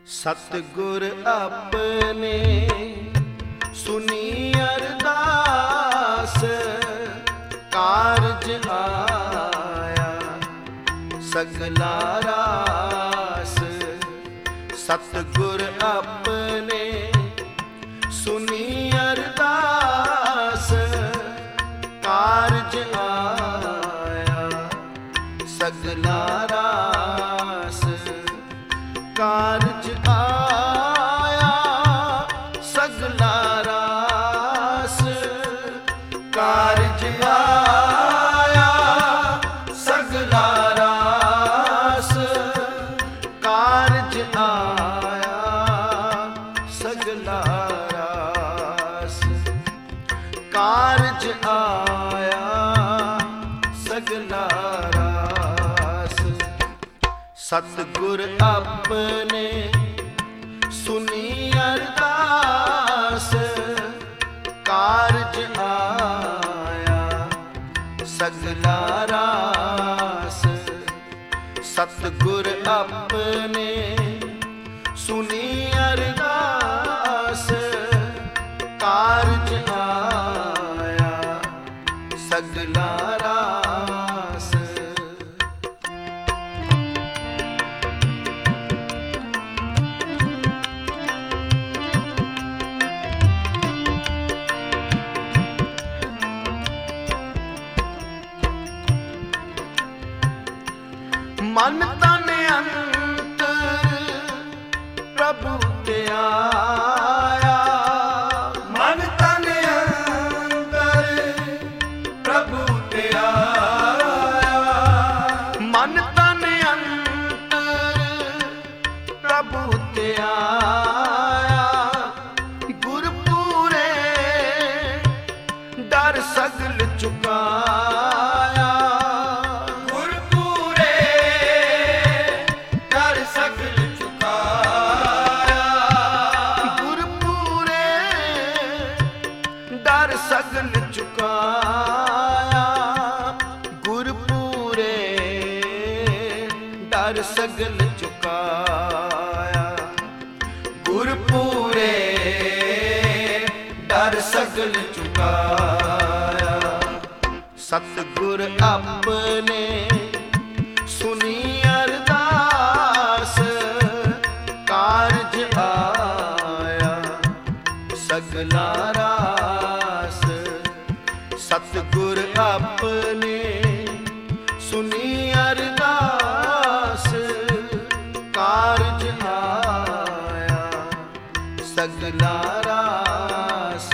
सतगुर अपने सुनी अरदास, कारज आया सगला रास। सतगुर अपने सुनी अरदास, कारज आया सगला रास। कारज आया सगला रास, कारज आया सगला रास। कारज आया सगला रास, कारज आया सगला रास। सतगुर अपने सुनी अरदास, कारज आया सगला रास। सतगुर अपने सुनी अरदास, कारज आया सगला रास। मन तन अंतर प्रभु ते आया, मन तन अंतर प्रभु ते आया। मन तन अंतर प्रभु ते आया, गुरपुरे डर सगल चुकाया। डर सगल चुकाया, गुरपुरे डर सगल चुकाया। गुरपुरे डर सगल चुकाया। सतगुर अपने सुनी अरदास, कारज आया सगला रास। सतगुर अपने सुनी अरदास, कारज आया सगला रास।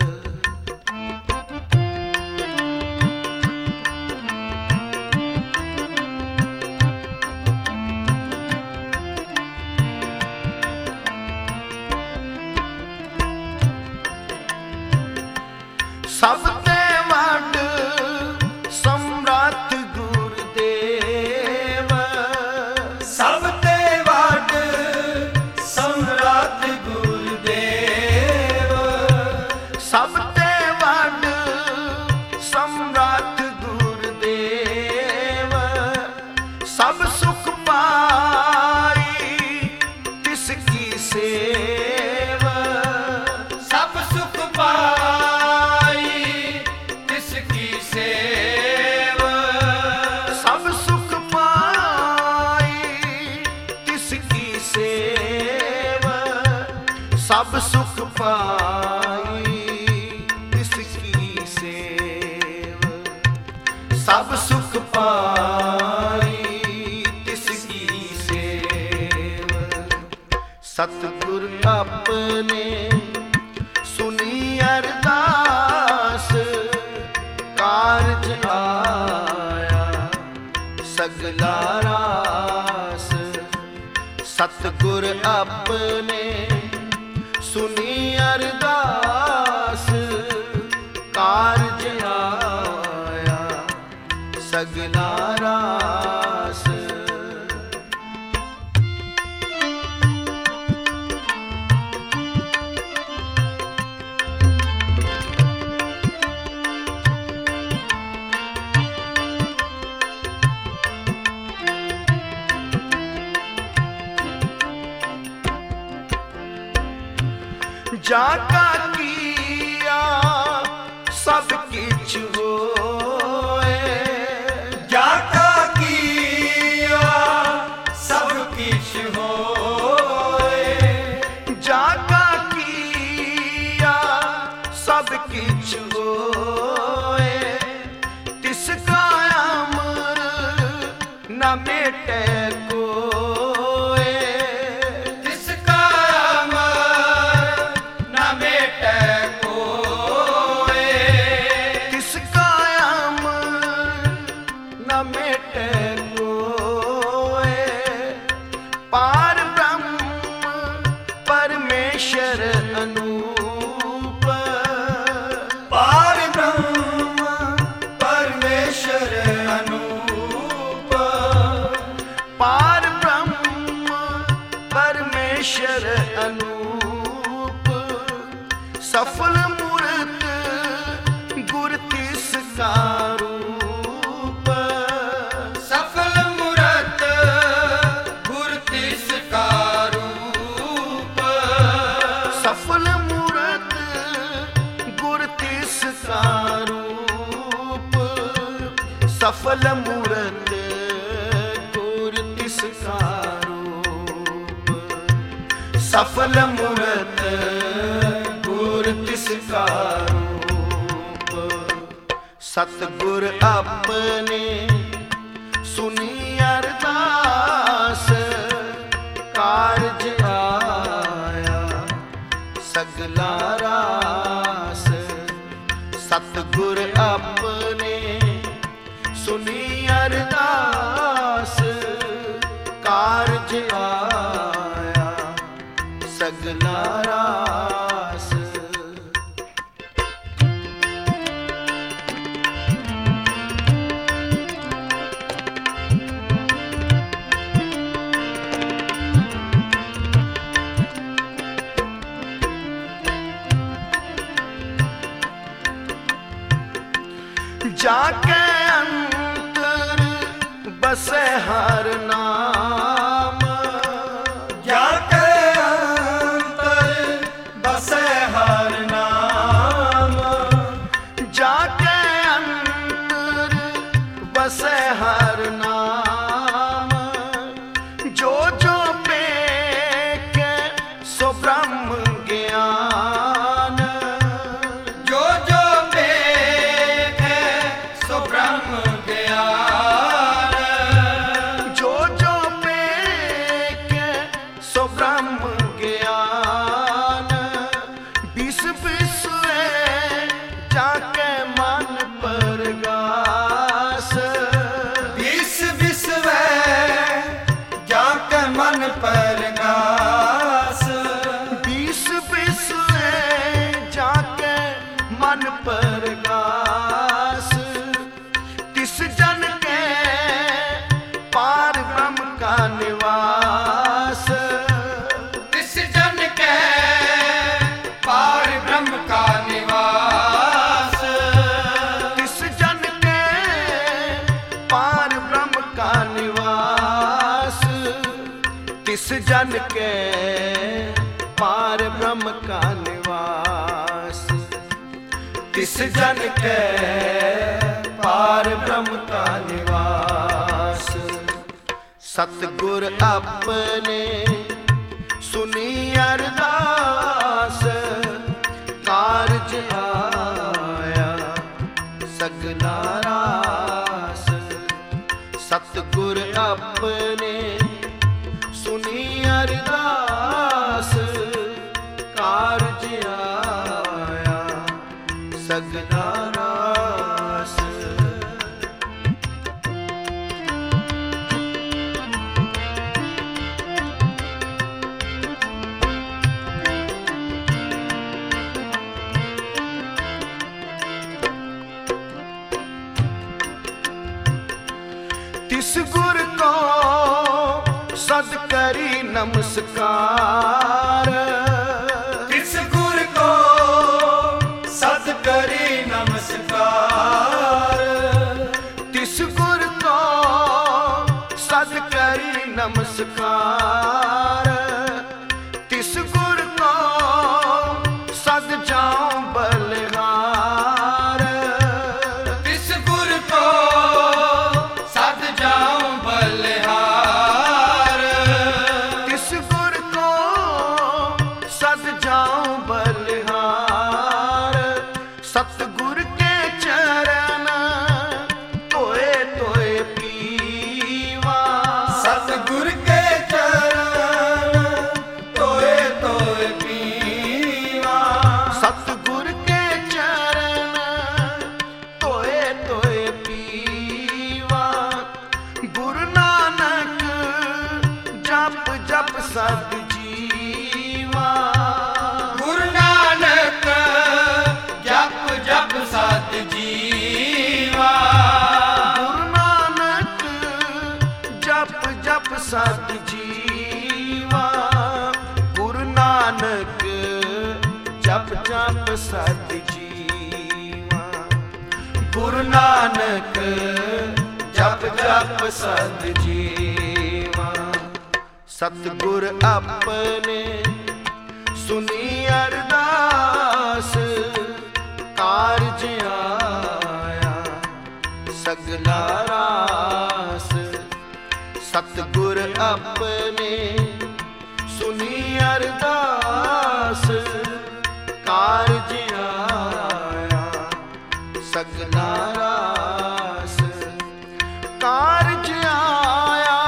सब ते वड सम्राट गुरुदेव, सब ते वड सम्राट गुरुदेव। सब ते वड सम्राट गुरुदेव। सब सुख पाई तिसकी सेव, सब सुख पाई तिसकी सेव। सब सुख पाई तिसकी सेव। सब सुख पाई तिसकी सेव। सब सुख पाई तिसकी सेव। सतगुर अपने सुनी अरदास, कारज आया सगला रास। सतगुर अपने सुनी अरदास, कारज आया सगला रास। जाका किया सब किछ होए, जाका किया सब किछ होए, जाका किया सब किछ होए, तिसका अमर न मेटे कोए, तिसका अमर न मेटे कोए, तिसका अमर न मेटे कोए, पार ब्रह्म परमेश्वर अनूप, पार ब्रह्म परमेश्वर अनूप, पार ब्रह्म परमेश्वर अनूप, सफल मूर्त गुर तिसका रूप, सफल मूरत गुर तिसका रूप, सफल मूर्त गुर तिसका रूप, सफल मूर्त गुर तिसका रूप, सफल मूर्त गुर तिसका रूप। सतगुर अपने सुनी अरदास, कारज आया सगला रास, सतगुर अपने सुनी अरदास, कारज आया सगला रास। जाके अंतर बसे हर नाम, जाके अंतर बसे हर नाम, जाके अंतर बसे हर नाम, जो जो पेके सो ब्रह्म ज्ञान, जो जो पेखे सो ब्रह्म ज्ञान, जो जो पेके सो ब्रह्म ज्ञान, विष विषवे जाके मन परगास, विष विषवे जाके मन परगास, विष विषवे जाके मन परगास, तिस जन के पार ब्रह्म का निवास, तिस जन के पार ब्रह्म का निवास, तिस जन के पार ब्रह्म का निवास, तिस जन के पार ब्रह्म का निवास, तिस जन के पार ब्रह्म का निवास। सतगुर अपने सुनी अरदास, कारज आया सगला रास, सतगुर अपने सुनी अरदास, कारज आया सगला रास। तिस गुर को सद करी नमस्कार, तिस गुर को सद करी नमस्कार, तिस गुर को सद करी नमस्कार, तिस गुर को ਜਪ ਜਪ ਸਦ ਜੀਵਾ। ਗੁਰੂ ਨਾਨਕ ਜਪ ਜਪ ਸਤ ਜੀਵਾ। ਗੁਰੂ ਨਾਨਕ ਜਪ ਜਪ ਸਦ ਜੀਵਾ। ਗੁਰੂ ਨਾਨਕ ਜਪ ਜਪ ਸਦ ਜੀਵਾ। ਗੁਰੂ ਨਾਨਕ ਜਪ ਜਪ ਸਦ ਜੀਵਾ। ਸਤਿਗੁਰ ਆਪਣੇ ਸੁਨੀ ਅਰਦਾਸ ਕਾਰਜ ਆਇਆ ਸਗਲਾ ਰਾਸ। ਸਤਿਗੁਰ ਆਪਣੇ ਸੁਨੀ ਅਰਦਾਸ ਕਾਰਜ ਆਇਆ ਸਗਲਾ ਰਾਸ। ਕਾਰਜ ਆਇਆ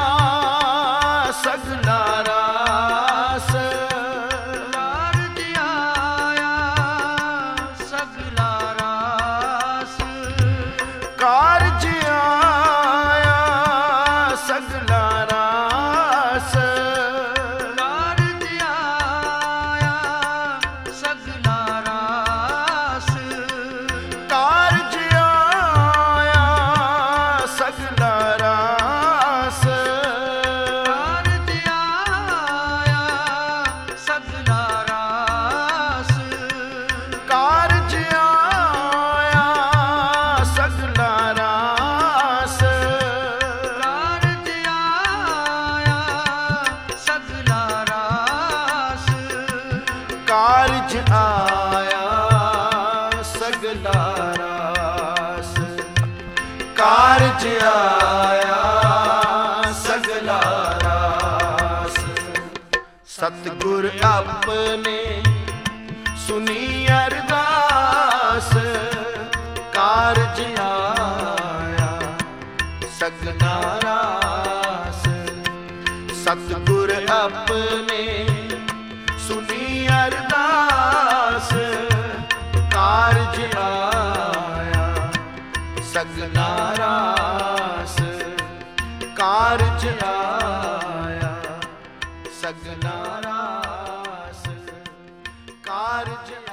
ਸਗਲਾ ਰਾਸ। ਕਾਰਜ ਆਇਆ ਸਗਲਾ ਰਾਸ। ਕਾਰਜ ਆਇਆ ਸਗਲਾ ਰਾਸ। ਕਾਰਜ ਆਇਆ ਸਗਲਾ ਰਾਸ। ਕਾਰਜ ਆਇਆ ਸਗਲਾ ਰਾਸ। ਕਾਰਜ ਆਇਆ ਸਗਲਾ ਰਾਸ। ਕਾਰਜ ਆਇਆ ਸਗਲਾ ਰਾਸ। ਕਾਰਜ ਆਇਆ ਸਗਲਾ ਰਾਸ। ਕਾਰਜ ਆਇਆ ਸਗਲਾ ਰਾਸ। ਕਾਰਜ ਆਇਆ ਸਗਲਾ ਰਾਸ। ਸਤਿਗੁਰ ਆਪਣੇ ਸੁਨੀ ਅਰਦਾਸ ਕਾਰਜ ਆਇਆ ਸਗਲਾ ਰਾਸ। ਸਤਿਗੁਰ ਆਪਣੇ ਸੁਨੀ ਅਰਦਾਸ ਕਾਰਜ ਆਇਆ ਸਗਲਾ ਰਾਸ। ਕਾਰਜ ਆਇਆ ਸਗਲਾ ਰਾਸ। ਕਾਰਜ